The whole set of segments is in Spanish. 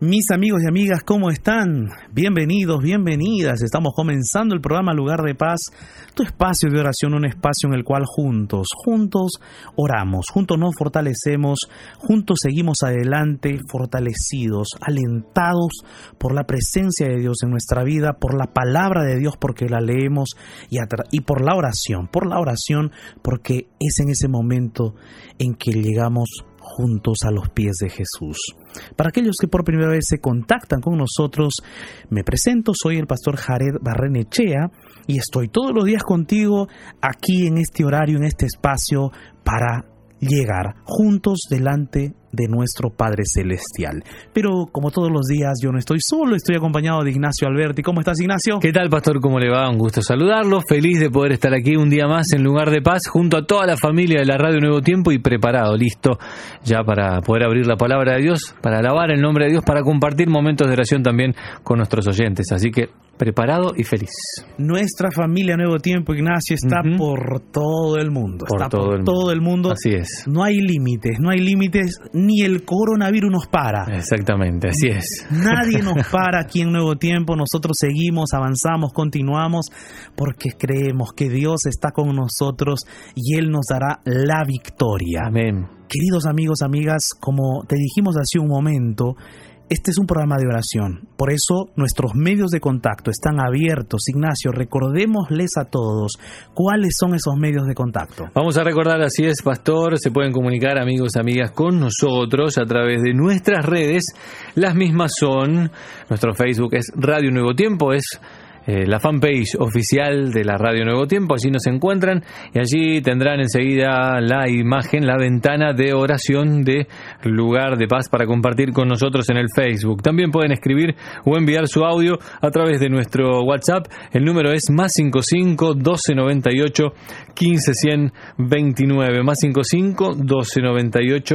Mis amigos y amigas, ¿cómo están? Bienvenidos, bienvenidas. Estamos comenzando el programa Lugar de Paz, tu espacio de oración, un espacio en el cual juntos oramos, juntos nos fortalecemos, juntos seguimos adelante, fortalecidos, alentados por la presencia de Dios en nuestra vida, por la palabra de Dios porque la leemos y por la oración porque es en ese momento en que llegamos juntos a los pies de Jesús. Para aquellos que por primera vez se contactan con nosotros, me presento, soy el pastor Jared Barrenechea y estoy todos los días contigo aquí en este horario, en este espacio, para llegar juntos delante de nuestro Padre Celestial. Pero como todos los días yo no estoy solo, estoy acompañado de Ignacio Alberti. ¿Cómo estás, Ignacio? ¿Qué tal, pastor? ¿Cómo le va? Un gusto saludarlo, feliz de poder estar aquí un día más en Lugar de Paz junto a toda la familia de la Radio Nuevo Tiempo y preparado, listo ya para poder abrir la palabra de Dios, para alabar el nombre de Dios, para compartir momentos de oración también con nuestros oyentes, así que preparado y feliz. Nuestra familia Nuevo Tiempo, Ignacio, está por todo el mundo. Está por todo el mundo. Así es. No hay límites, ni el coronavirus nos para. Exactamente, así es. Nadie nos para aquí en Nuevo Tiempo. Nosotros seguimos, avanzamos, continuamos, porque creemos que Dios está con nosotros y Él nos dará la victoria. Amén. Queridos amigos, amigas, como te dijimos hace un momento, este es un programa de oración, por eso nuestros medios de contacto están abiertos. Ignacio, recordémosles a todos cuáles son esos medios de contacto. Vamos a recordar, así es, pastor, se pueden comunicar amigos, amigas con nosotros a través de nuestras redes. Las mismas son, nuestro Facebook es Radio Nuevo Tiempo, es la fanpage oficial de la Radio Nuevo Tiempo, allí nos encuentran y allí tendrán enseguida la imagen, la ventana de oración de Lugar de Paz para compartir con nosotros en el Facebook. También pueden escribir o enviar su audio a través de nuestro WhatsApp. El número es +55 1298 15129, +55 1298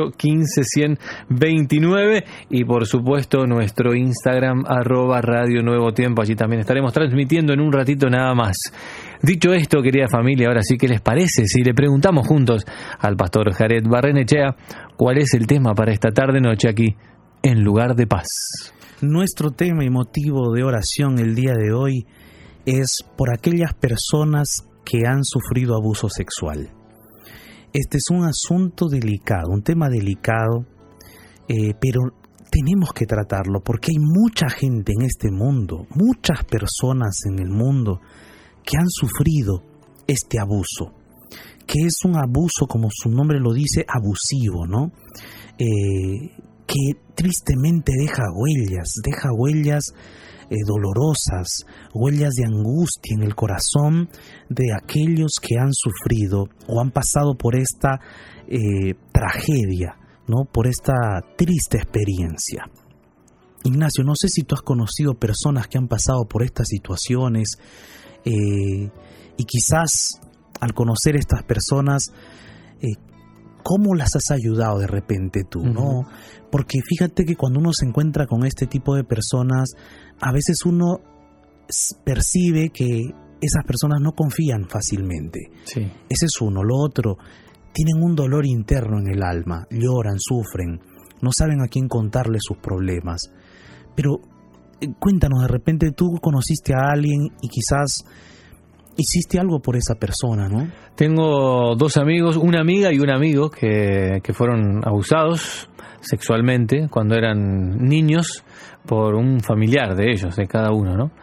15129 y por supuesto nuestro Instagram @Radio Nuevo Tiempo. Allí también estaremos transmitiendo en un ratito nada más. Dicho esto, querida familia, ahora sí, ¿qué les parece si le preguntamos juntos al pastor Jared Barrenechea cuál es el tema para esta tarde-noche aquí en Lugar de Paz? Nuestro tema y motivo de oración el día de hoy es por aquellas personas que han sufrido abuso sexual. Este es un asunto delicado, un tema delicado, pero tenemos que tratarlo porque hay mucha gente en este mundo, muchas personas en el mundo que han sufrido este abuso, que es un abuso, como su nombre lo dice, abusivo, ¿no? Que tristemente deja huellas dolorosas, huellas de angustia en el corazón de aquellos que han sufrido o han pasado por esta tragedia, ¿no? Por esta triste experiencia. Ignacio, no sé si tú has conocido personas que han pasado por estas situaciones y quizás al conocer estas personas, ¿cómo las has ayudado de repente tú, no? Porque fíjate que cuando uno se encuentra con este tipo de personas, a veces uno percibe que esas personas no confían fácilmente. Sí. Ese es uno. Lo otro, tienen un dolor interno en el alma, lloran, sufren, no saben a quién contarle sus problemas. Pero cuéntanos, de repente tú conociste a alguien y quizás hiciste algo por esa persona, ¿no? Tengo dos amigos, una amiga y un amigo que fueron abusados sexualmente cuando eran niños por un familiar de ellos, de cada uno, ¿no?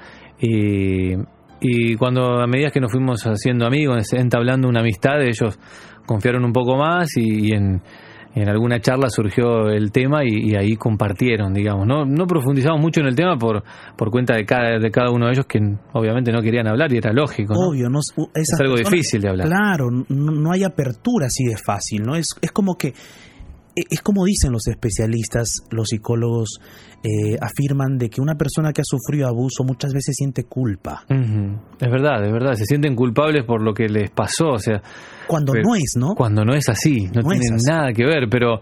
Y cuando a medida que nos fuimos haciendo amigos, entablando una amistad, ellos confiaron un poco más y en alguna charla surgió el tema y ahí compartieron, digamos. No profundizamos mucho en el tema por cuenta de cada uno de ellos, que obviamente no querían hablar y era lógico, ¿no? Obvio, no, es algo difícil de hablar. Claro, no hay apertura así de fácil, ¿no? Es como que es como dicen los especialistas, los psicólogos afirman de que una persona que ha sufrido abuso muchas veces siente culpa. Es verdad, se sienten culpables por lo que les pasó, o sea, cuando no es, ¿no? Cuando no es así, no tiene nada que ver, pero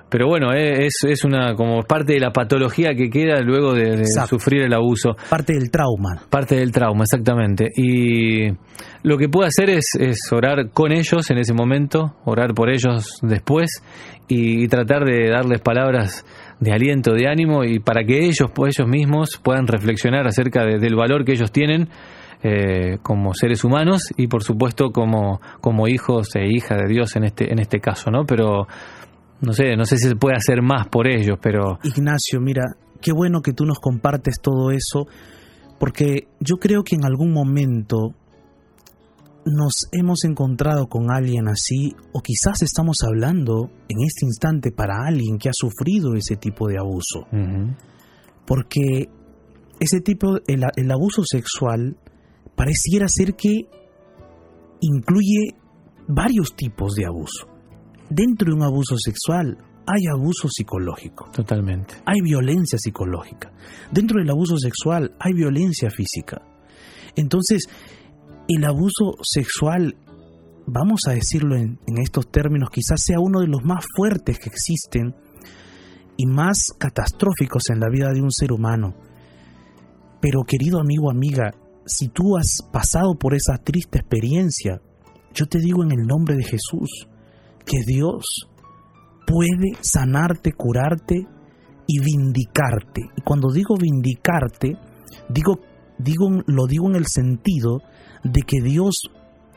Pero bueno, es una como parte de la patología que queda luego de sufrir el abuso. Parte del trauma. Parte del trauma, exactamente. Y lo que puede hacer es orar con ellos en ese momento, orar por ellos después y tratar de darles palabras de aliento, de ánimo, y para que ellos mismos puedan reflexionar acerca del valor que ellos tienen como seres humanos y por supuesto como hijos e hijas de Dios en este caso, ¿no? Pero no sé si se puede hacer más por ellos, pero... Ignacio, mira, qué bueno que tú nos compartes todo eso, porque yo creo que en algún momento nos hemos encontrado con alguien así, o quizás estamos hablando en este instante para alguien que ha sufrido ese tipo de abuso. Uh-huh. Porque ese tipo, el abuso sexual pareciera ser que incluye varios tipos de abuso. Dentro de un abuso sexual hay abuso psicológico. Totalmente. Hay violencia psicológica. Dentro del abuso sexual hay violencia física. Entonces, el abuso sexual, vamos a decirlo en estos términos, quizás sea uno de los más fuertes que existen y más catastróficos en la vida de un ser humano. Pero querido amigo, amiga, si tú has pasado por esa triste experiencia, yo te digo en el nombre de Jesús que Dios puede sanarte, curarte y vindicarte. Y cuando digo vindicarte, lo digo en el sentido de que Dios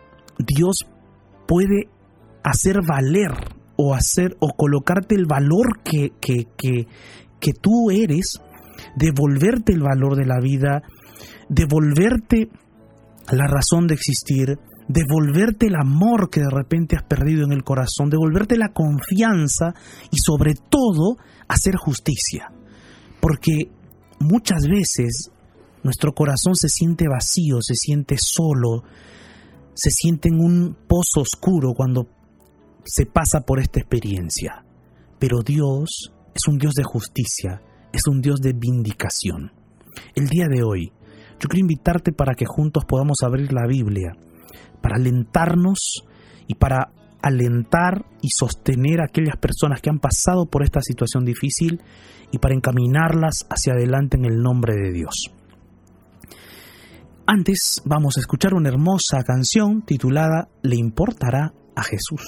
puede hacer valer o colocarte el valor que tú eres, devolverte el valor de la vida, devolverte la razón de existir, devolverte el amor que de repente has perdido en el corazón, devolverte la confianza y sobre todo hacer justicia. Porque muchas veces nuestro corazón se siente vacío, se siente solo, se siente en un pozo oscuro cuando se pasa por esta experiencia. Pero Dios es un Dios de justicia, es un Dios de vindicación. El día de hoy, yo quiero invitarte para que juntos podamos abrir la Biblia, para alentarnos y para alentar y sostener a aquellas personas que han pasado por esta situación difícil y para encaminarlas hacia adelante en el nombre de Dios. Antes vamos a escuchar una hermosa canción titulada ¿Le importará a Jesús?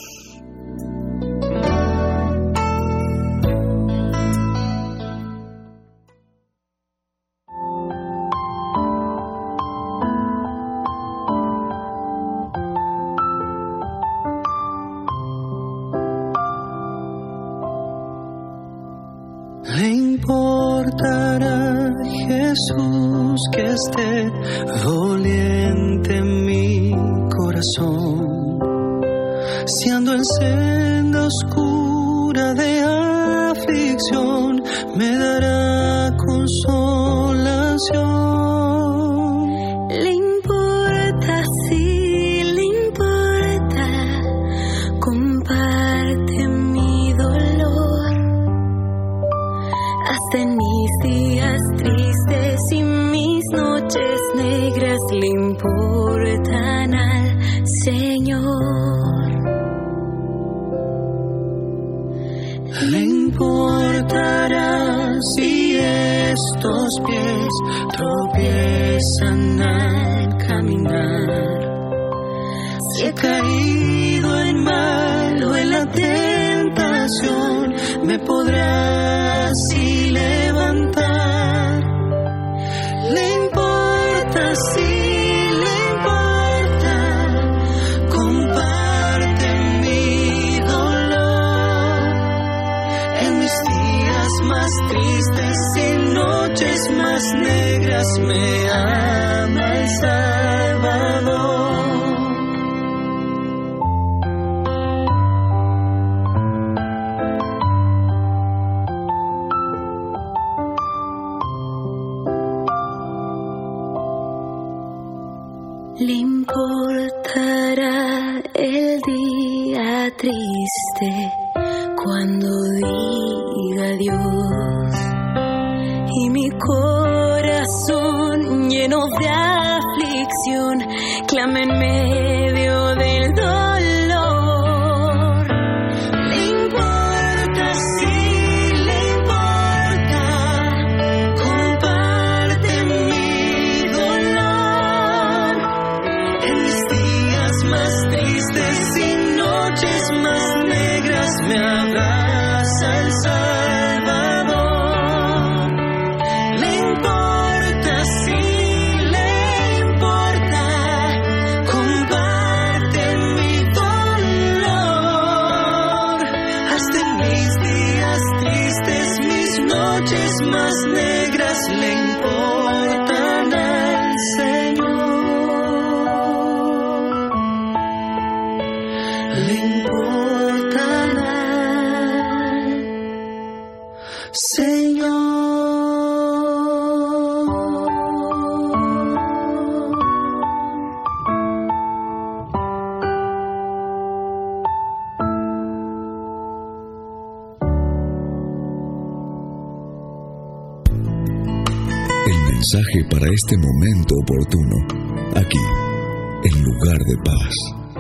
Le importará Jesús que esté doliente mi corazón, si ando en senda oscura de aflicción, me dará consolación. Le importa, sí, le importa, comparte mi dolor, hasta en mis días tristes y mis noches negras le importan al Señor. Le importará si estos pies tropiezan al caminar, si he caído en mal o en la tentación, me podrá así levantar. Le importa, sí, le importa, comparte mi dolor, en mis días más tristes y noches más negras me ama el Salvador. Le importará el día triste cuando diga adiós y mi corazón lleno de aflicción clama en medio del dolor. Le importa, sí, mis días tristes, mis noches más negras le importan al Señor. Le importan al Señor. Mensaje para este momento oportuno, aquí, en Lugar de Paz.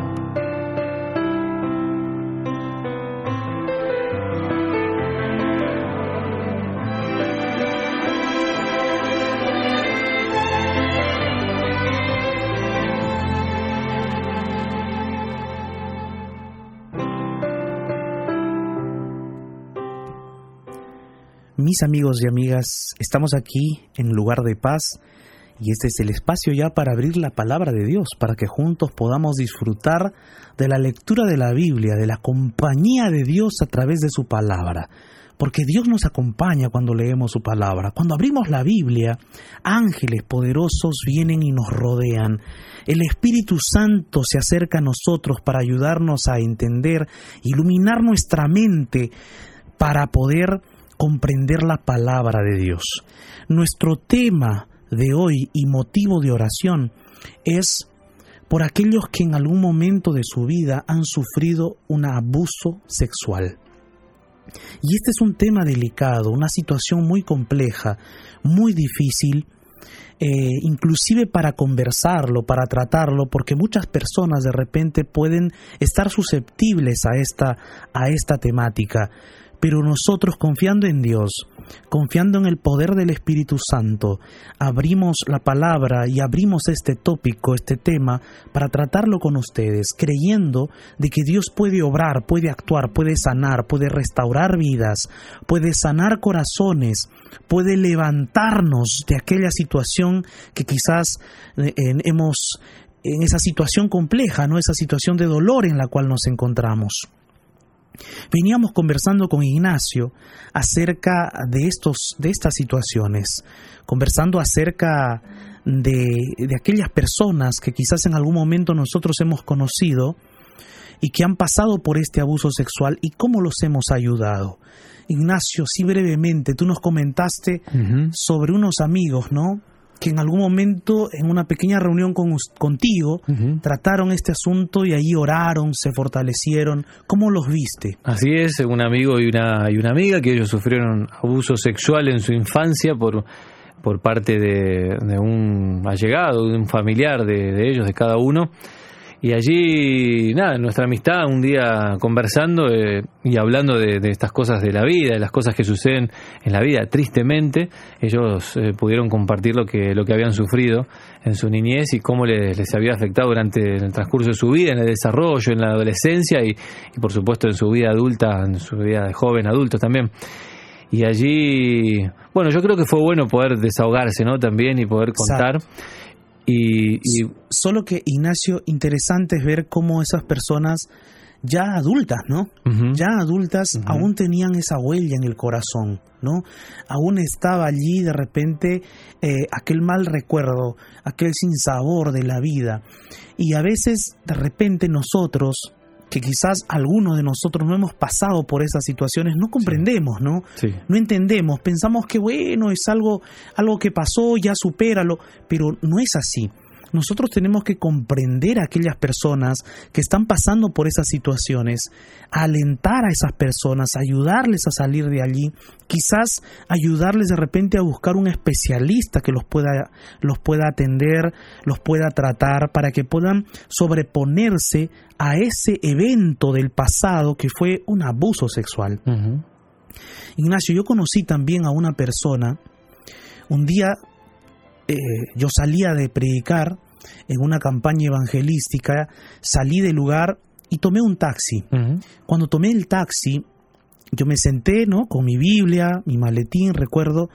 Mis amigos y amigas, estamos aquí en Lugar de Paz y este es el espacio ya para abrir la palabra de Dios, para que juntos podamos disfrutar de la lectura de la Biblia, de la compañía de Dios a través de su palabra. Porque Dios nos acompaña cuando leemos su palabra. Cuando abrimos la Biblia, ángeles poderosos vienen y nos rodean. El Espíritu Santo se acerca a nosotros para ayudarnos a entender, iluminar nuestra mente para poder comprender la palabra de Dios. Nuestro tema de hoy y motivo de oración es por aquellos que en algún momento de su vida han sufrido un abuso sexual. Y este es un tema delicado, una situación muy compleja, muy difícil, inclusive para conversarlo, para tratarlo, porque muchas personas de repente pueden estar susceptibles a esta temática. Pero nosotros, confiando en Dios, confiando en el poder del Espíritu Santo, abrimos la palabra y abrimos este tópico, este tema, para tratarlo con ustedes, creyendo de que Dios puede obrar, puede actuar, puede sanar, puede restaurar vidas, puede sanar corazones, puede levantarnos de aquella situación que quizás hemos, en esa situación compleja, ¿no? Esa situación de dolor en la cual nos encontramos. Veníamos conversando con Ignacio acerca de estas situaciones, conversando acerca de aquellas personas que quizás en algún momento nosotros hemos conocido y que han pasado por este abuso sexual y cómo los hemos ayudado. Ignacio, sí, brevemente, tú nos comentaste sobre unos amigos, ¿no?, que en algún momento, en una pequeña reunión contigo, trataron este asunto y ahí oraron, se fortalecieron. ¿Cómo los viste? Así es, un amigo y una amiga que ellos sufrieron abuso sexual en su infancia por parte de un allegado, de un familiar de ellos, de cada uno. Y allí, nada, nuestra amistad, un día conversando y hablando de estas cosas de la vida, de las cosas que suceden en la vida, tristemente, ellos pudieron compartir lo que habían sufrido en su niñez y cómo les había afectado durante el transcurso de su vida, en el desarrollo, en la adolescencia y por supuesto en su vida adulta, en su vida de joven adulto también. Y allí, bueno, yo creo que fue bueno poder desahogarse, ¿no?, también, y poder contar. Exacto. Y solo que, Ignacio, interesante es ver cómo esas personas ya adultas, ¿no? Ya adultas aún tenían esa huella en el corazón, ¿no? Aún estaba allí de repente aquel mal recuerdo, aquel sinsabor de la vida. Y a veces de repente nosotros, que quizás algunos de nosotros no hemos pasado por esas situaciones, no comprendemos, ¿no? Sí. No entendemos, pensamos que bueno, es algo que pasó, ya supéralo, pero no es así. Nosotros tenemos que comprender a aquellas personas que están pasando por esas situaciones, alentar a esas personas, ayudarles a salir de allí, quizás ayudarles de repente a buscar un especialista que los pueda atender, los pueda tratar para que puedan sobreponerse a ese evento del pasado que fue un abuso sexual. Ignacio, yo conocí también a una persona, un día yo salía de predicar en una campaña evangelística, salí del lugar y tomé un taxi. Cuando tomé el taxi, yo me senté, ¿no?, con mi Biblia, mi maletín, recuerdo,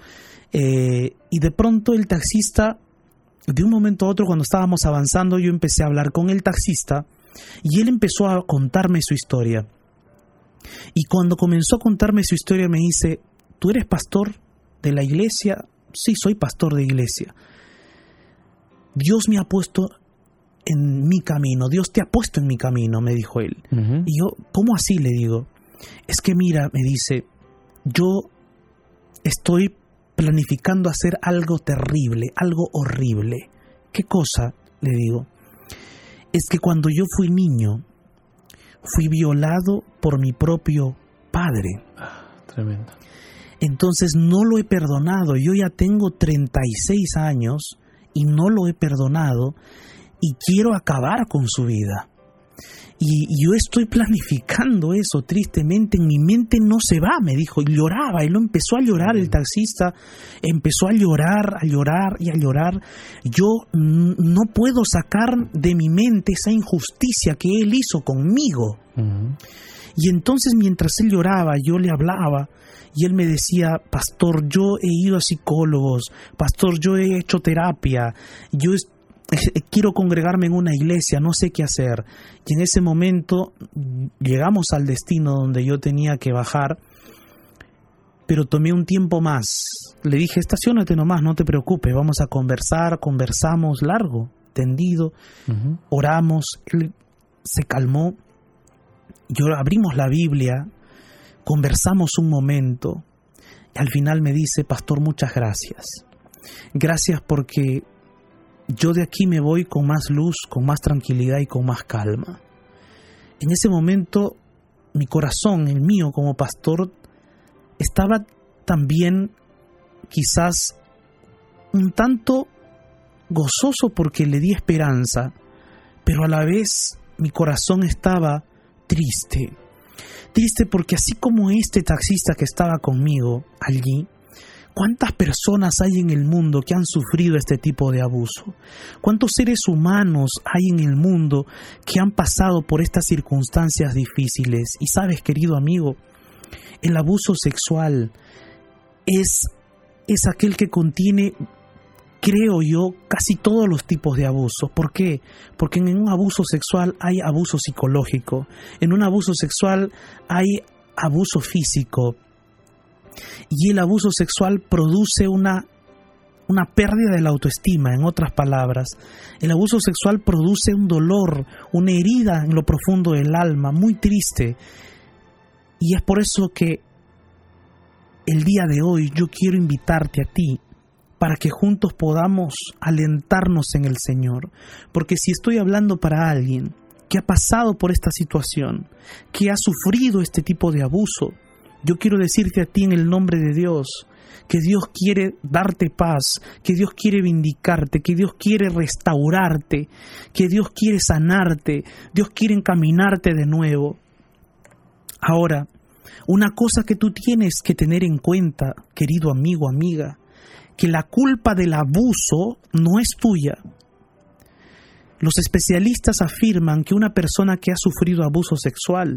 y de pronto el taxista, de un momento a otro, cuando estábamos avanzando, yo empecé a hablar con el taxista y él empezó a contarme su historia. Y cuando comenzó a contarme su historia me dice, ¿tú eres pastor de la iglesia? Sí, soy pastor de iglesia. Dios me ha puesto en mi camino, Dios te ha puesto en mi camino, me dijo él. Y yo, ¿cómo así? Le digo. Es que mira, me dice, yo estoy planificando hacer algo terrible, algo horrible. ¿Qué cosa? Le digo. Es que cuando yo fui niño, fui violado por mi propio padre. Tremendo. Entonces no lo he perdonado. Yo ya tengo 36 años y no lo he perdonado y quiero acabar con su vida. Y yo estoy planificando eso, tristemente, en mi mente no se va, me dijo, y lloraba, él empezó a llorar, el taxista empezó a llorar y a llorar. Yo no puedo sacar de mi mente esa injusticia que él hizo conmigo. Y entonces mientras él lloraba, yo le hablaba, y él me decía, pastor, yo he ido a psicólogos, pastor, yo he hecho terapia, yo quiero congregarme en una iglesia, no sé qué hacer. Y en ese momento llegamos al destino donde yo tenía que bajar, pero tomé un tiempo más. Le dije, estaciónate nomás, no te preocupes, vamos a conversar. Conversamos largo, tendido, oramos, él se calmó, abrimos la Biblia, conversamos un momento, y al final me dice, pastor, muchas gracias. Gracias porque yo de aquí me voy con más luz, con más tranquilidad y con más calma. En ese momento, mi corazón, el mío como pastor, estaba también quizás un tanto gozoso porque le di esperanza, pero a la vez mi corazón estaba triste. Triste porque así como este taxista que estaba conmigo allí, ¿cuántas personas hay en el mundo que han sufrido este tipo de abuso? ¿Cuántos seres humanos hay en el mundo que han pasado por estas circunstancias difíciles? Y sabes, querido amigo, el abuso sexual es aquel que contiene, creo yo, casi todos los tipos de abuso. ¿Por qué? Porque en un abuso sexual hay abuso psicológico, en un abuso sexual hay abuso físico, y el abuso sexual produce una pérdida de la autoestima. En otras palabras, el abuso sexual produce un dolor, una herida en lo profundo del alma, muy triste. Y es por eso que el día de hoy yo quiero invitarte a ti para que juntos podamos alentarnos en el Señor. Porque si estoy hablando para alguien que ha pasado por esta situación, que ha sufrido este tipo de abuso, yo quiero decirte a ti en el nombre de Dios, que Dios quiere darte paz, que Dios quiere vindicarte, que Dios quiere restaurarte, que Dios quiere sanarte, Dios quiere encaminarte de nuevo. Ahora, una cosa que tú tienes que tener en cuenta, querido amigo, amiga, que la culpa del abuso no es tuya. Los especialistas afirman que una persona que ha sufrido abuso sexual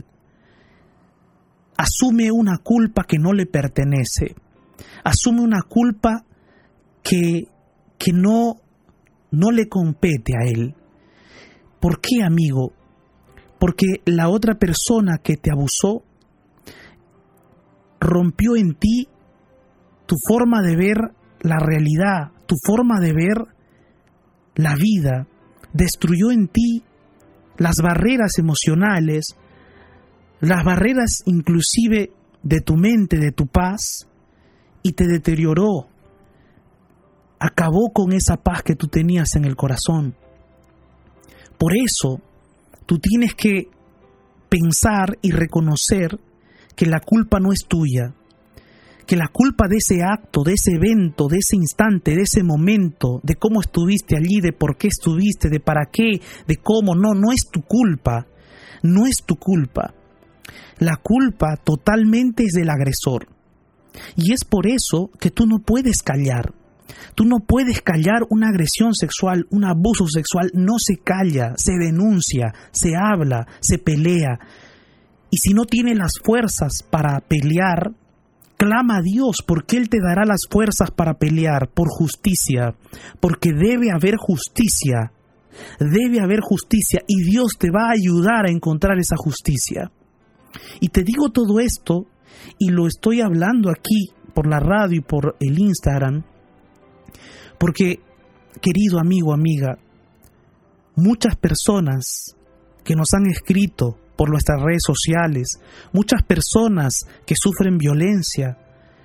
asume una culpa que no le pertenece, asume una culpa que no le compete a él. ¿Por qué, amigo? Porque la otra persona que te abusó rompió en ti tu forma de ver la realidad, tu forma de ver la vida, destruyó en ti las barreras emocionales, las barreras inclusive de tu mente, de tu paz, y te deterioró, acabó con esa paz que tú tenías en el corazón. Por eso, tú tienes que pensar y reconocer que la culpa no es tuya, que la culpa de ese acto, de ese evento, de ese instante, de ese momento, de cómo estuviste allí, de por qué estuviste, de para qué, de cómo, no es tu culpa, no es tu culpa. La culpa totalmente es del agresor. Y es por eso que tú no puedes callar. Tú no puedes callar una agresión sexual, un abuso sexual. No se calla, se denuncia, se habla, se pelea. Y si no tienes las fuerzas para pelear, clama a Dios, porque Él te dará las fuerzas para pelear por justicia. Porque debe haber justicia. Debe haber justicia y Dios te va a ayudar a encontrar esa justicia. Y te digo todo esto, y lo estoy hablando aquí por la radio y por el Instagram, porque, querido amigo, amiga, muchas personas que nos han escrito por nuestras redes sociales, muchas personas que sufren violencia,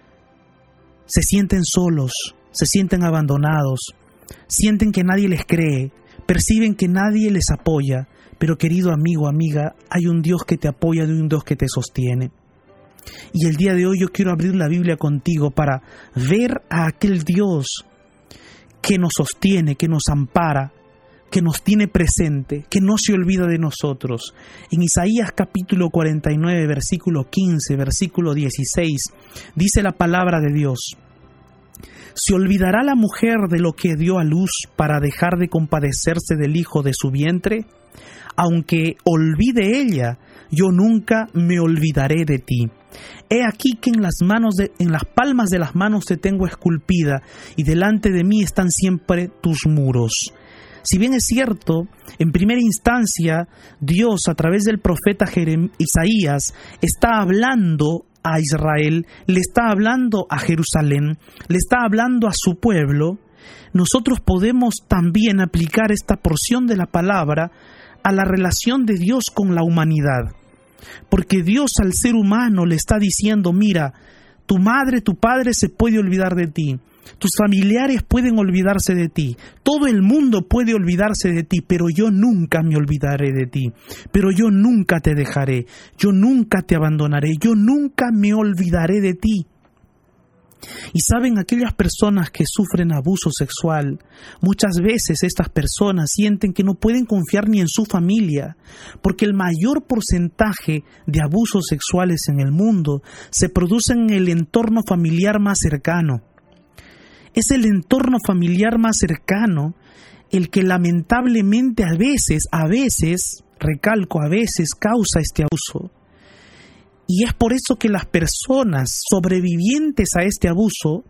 se sienten solos, se sienten abandonados, sienten que nadie les cree, perciben que nadie les apoya. Pero querido amigo, amiga, hay un Dios que te apoya y un Dios que te sostiene. Y el día de hoy yo quiero abrir la Biblia contigo para ver a aquel Dios que nos sostiene, que nos ampara, que nos tiene presente, que no se olvida de nosotros. En Isaías capítulo 49, versículo 15, versículo 16, dice la palabra de Dios: ¿se olvidará la mujer de lo que dio a luz para dejar de compadecerse del hijo de su vientre? Aunque olvide ella, yo nunca me olvidaré de ti. He aquí que en las palmas de las manos te tengo esculpida, y delante de mí están siempre tus muros. Si bien es cierto, en primera instancia, Dios a través del profeta Isaías está hablando a Israel, le está hablando a Jerusalén, le está hablando a su pueblo, nosotros podemos también aplicar esta porción de la palabra a la relación de Dios con la humanidad. Porque Dios al ser humano le está diciendo: mira, tu madre, tu padre se puede olvidar de ti, tus familiares pueden olvidarse de ti, todo el mundo puede olvidarse de ti, pero yo nunca me olvidaré de ti, pero yo nunca te dejaré, yo nunca te abandonaré, yo nunca me olvidaré de ti. Y saben, aquellas personas que sufren abuso sexual, muchas veces estas personas sienten que no pueden confiar ni en su familia, porque el mayor porcentaje de abusos sexuales en el mundo se producen en el entorno familiar más cercano. Es el entorno familiar más cercano el que lamentablemente a veces, recalco, a veces causa este abuso. Y es por eso que las personas sobrevivientes a este abuso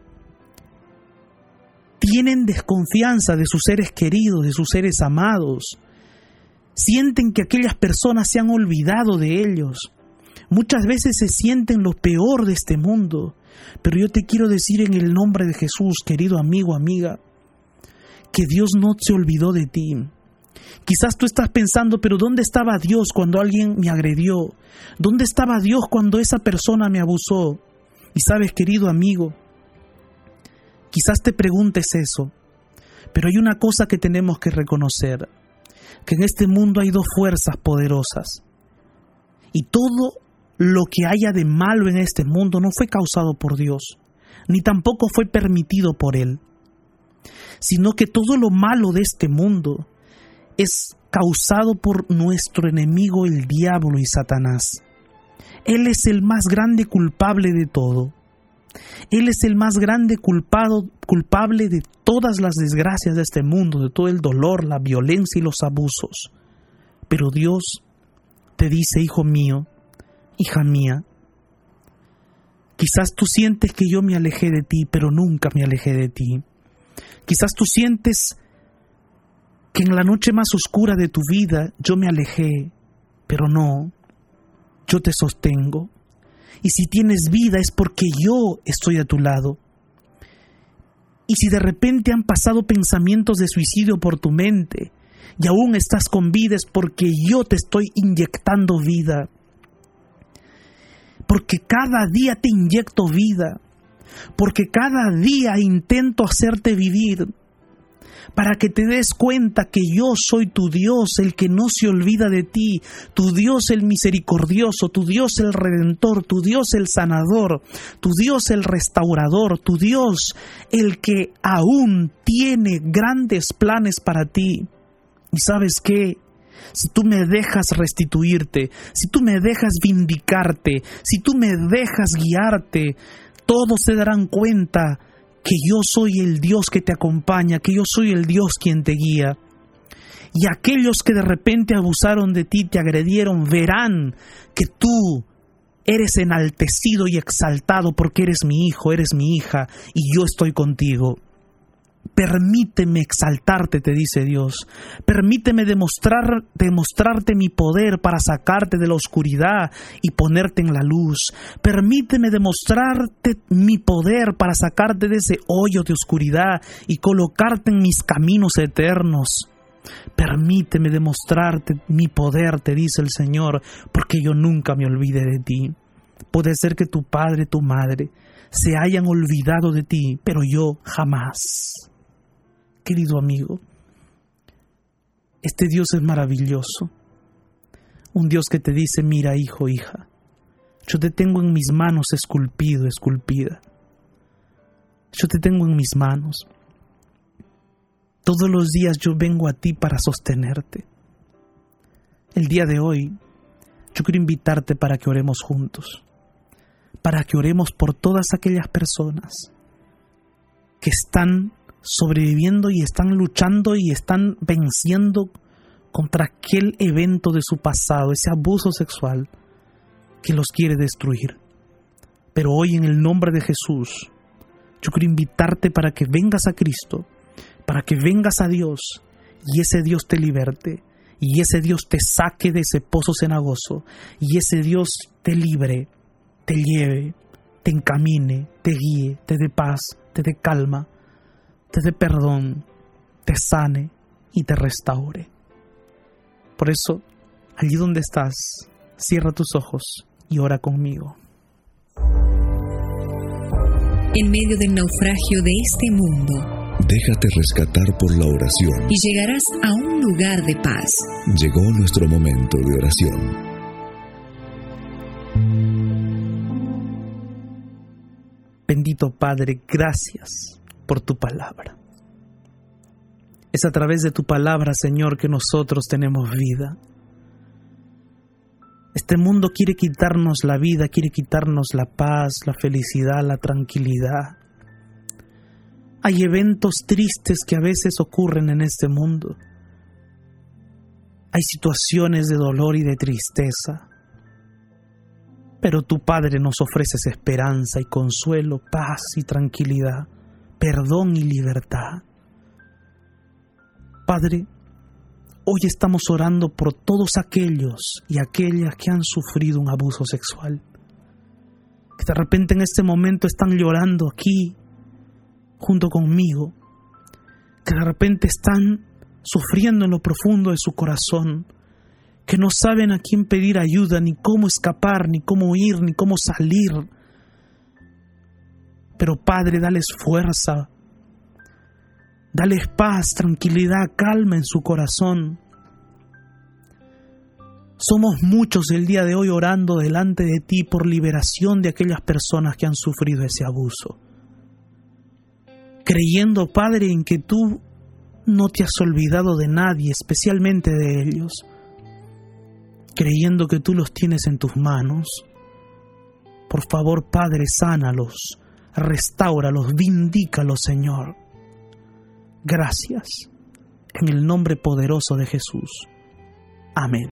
tienen desconfianza de sus seres queridos, de sus seres amados. Sienten que aquellas personas se han olvidado de ellos. Muchas veces se sienten lo peor de este mundo. Pero yo te quiero decir en el nombre de Jesús, querido amigo, amiga, que Dios no se olvidó de ti. Quizás tú estás pensando: pero ¿dónde estaba Dios cuando alguien me agredió? ¿Dónde estaba Dios cuando esa persona me abusó? Y sabes, querido amigo, quizás te preguntes eso, pero hay una cosa que tenemos que reconocer, que en este mundo hay dos fuerzas poderosas, y todo lo que haya de malo en este mundo no fue causado por Dios, ni tampoco fue permitido por Él, sino que todo lo malo de este mundo es causado por nuestro enemigo, el diablo y Satanás. Él es el más grande culpable de todo. Él es el más grande culpable de todas las desgracias de este mundo, de todo el dolor, la violencia y los abusos. Pero Dios te dice: hijo mío, hija mía, quizás tú sientes que yo me alejé de ti, pero nunca me alejé de ti. Quizás tú sientes que en la noche más oscura de tu vida yo me alejé, pero no, yo te sostengo. Y si tienes vida es porque yo estoy a tu lado. Y si de repente han pasado pensamientos de suicidio por tu mente y aún estás con vida, es porque yo te estoy inyectando vida. Porque cada día te inyecto vida, porque cada día intento hacerte vivir, para que te des cuenta que yo soy tu Dios, el que no se olvida de ti, tu Dios el misericordioso, tu Dios el redentor, tu Dios el sanador, tu Dios el restaurador, tu Dios el que aún tiene grandes planes para ti. ¿Y sabes qué? Si tú me dejas restituirte, si tú me dejas vindicarte, si tú me dejas guiarte, todos se darán cuenta que yo soy el Dios que te acompaña, que yo soy el Dios quien te guía. Y aquellos que de repente abusaron de ti, te agredieron, verán que tú eres enaltecido y exaltado porque eres mi hijo, eres mi hija, y yo estoy contigo. Permíteme exaltarte, te dice Dios. Permíteme demostrarte mi poder para sacarte de la oscuridad y ponerte en la luz. Permíteme demostrarte mi poder para sacarte de ese hoyo de oscuridad y colocarte en mis caminos eternos. Permíteme demostrarte mi poder, te dice el Señor, porque yo nunca me olvide de ti. Puede ser que tu padre, tu madre se hayan olvidado de ti, pero yo jamás. Querido amigo, este Dios es maravilloso. Un Dios que te dice: mira, hijo, hija, yo te tengo en mis manos esculpido, esculpida. Yo te tengo en mis manos. Todos los días yo vengo a ti para sostenerte. El día de hoy, yo quiero invitarte para que oremos juntos. Para que oremos por todas aquellas personas que están sobreviviendo y están luchando y están venciendo contra aquel evento de su pasado, ese abuso sexual que los quiere destruir. Pero hoy, en el nombre de Jesús, yo quiero invitarte para que vengas a Cristo, para que vengas a Dios y ese Dios te liberte y ese Dios te saque de ese pozo cenagoso y ese Dios te libre, te lleve, te encamine, te guíe, te dé paz, te dé calma, te dé perdón, te sane y te restaure. Por eso, allí donde estás, cierra tus ojos y ora conmigo. En medio del naufragio de este mundo, déjate rescatar por la oración. y llegarás a un lugar de paz. Llegó nuestro momento de oración. Bendito Padre, gracias por tu palabra. Es a través de tu palabra, Señor, que nosotros tenemos vida. Este mundo quiere quitarnos la vida, quiere quitarnos la paz, la felicidad, la tranquilidad. Hay eventos tristes que a veces ocurren en este mundo. Hay situaciones de dolor y de tristeza. Pero tu Padre nos ofreces esperanza y consuelo, paz y tranquilidad, perdón y libertad. Padre, hoy estamos orando por todos aquellos y aquellas que han sufrido un abuso sexual, que de repente en este momento están llorando aquí junto conmigo, que de repente están sufriendo en lo profundo de su corazón, que no saben a quién pedir ayuda, ni cómo escapar, ni cómo huir, ni cómo salir. Pero Padre, dales fuerza, dales paz, tranquilidad, calma en su corazón. Somos muchos el día de hoy orando delante de ti por liberación de aquellas personas que han sufrido ese abuso, creyendo, Padre, en que tú no te has olvidado de nadie, especialmente de ellos, creyendo que tú los tienes en tus manos. Por favor, Padre, sánalos, restáuralos, vindícalos, Señor. Gracias, en el nombre poderoso de Jesús. Amén.